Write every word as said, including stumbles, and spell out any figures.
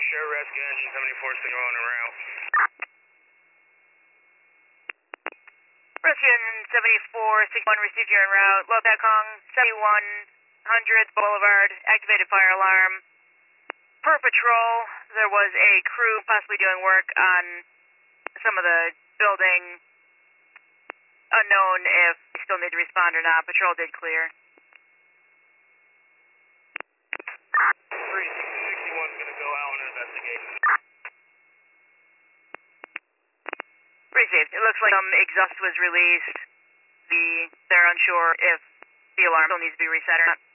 Share rescue engine seventy-four signal on a route. Rescue engine seventy-four, six one, received you en route. Lopakong, seventy-one hundred Boulevard, activated fire alarm. Per patrol, there was a crew possibly doing work on some of the building. Unknown if we still need to respond or not. Patrol did clear. three sixty-one is going to go out and investigate. Received. It looks like some exhaust was released. The, they're unsure if the alarm still needs to be reset or not.